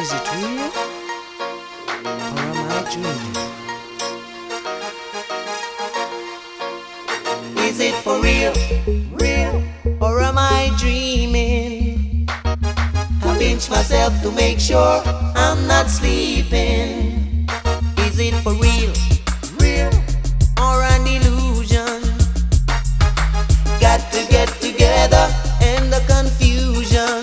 Is it real? Or am I dreaming? Is it for real? Real? Or am I dreaming? I pinch myself to make sure I'm not sleeping. Is it for real? Real? Or an illusion? Got to get together and the confusion.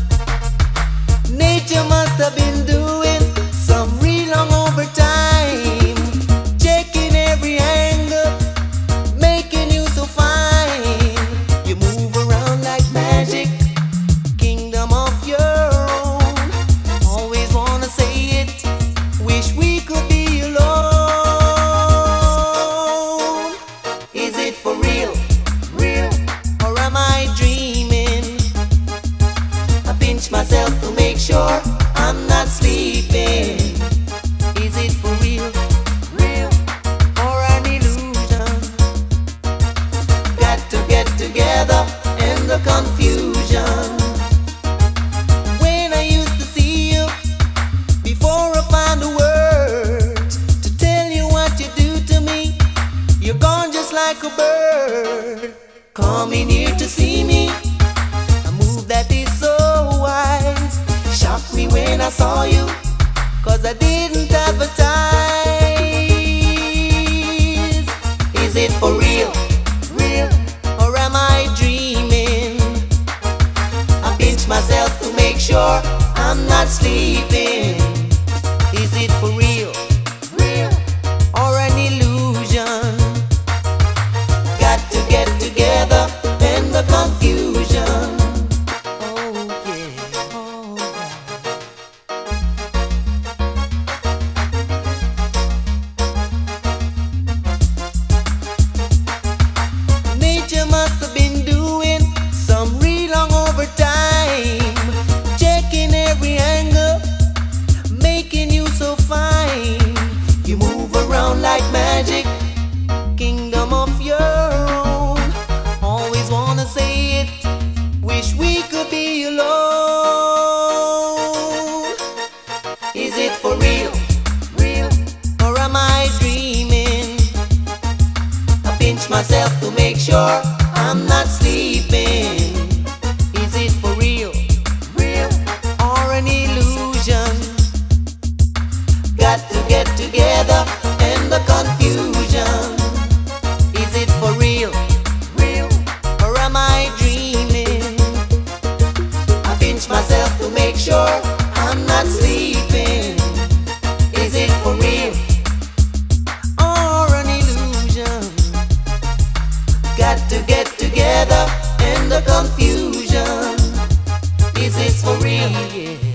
Nature must have been doing some real long overtime, checking every angle, making you so fine. You move around like magic, kingdom of your own. Always wanna say it, wish we could be alone. Is it for real? Real? Or am I dreaming? I pinch myself to make sure I'm not sleeping. Is it for real? Real? Or an illusion? Got to get together and the confusion. When I used to see you, before I found the words to tell you what you do to me, you're gone just like a bird, coming here to see me. A move that is so wise shocked me when I saw you, 'cause I didn't advertise. Is it for real? Real? Or am I dreaming? I pinch myself to make sure I'm not sleeping. Is it for real? Real? Or an illusion? Got to get together and the confusion. Oh yeah, oh yeah. Nature must have been doing some real long overtime, checking every angle, making you so fine. You move around like magic, kingdom of your own. Always wanna say it, wish we could be alone. Is it for real? Real? Or am I dreaming? I pinch myself to make sure I'm not sleeping. Is it for real? Real? Or an illusion? Got to get together and the confusion. Is it for real? Real? Or am I dreaming? I pinch myself to make sure I'm not sleeping. Is it for real? Or an illusion? Got to get together and the confusion. Is it for real? Yeah.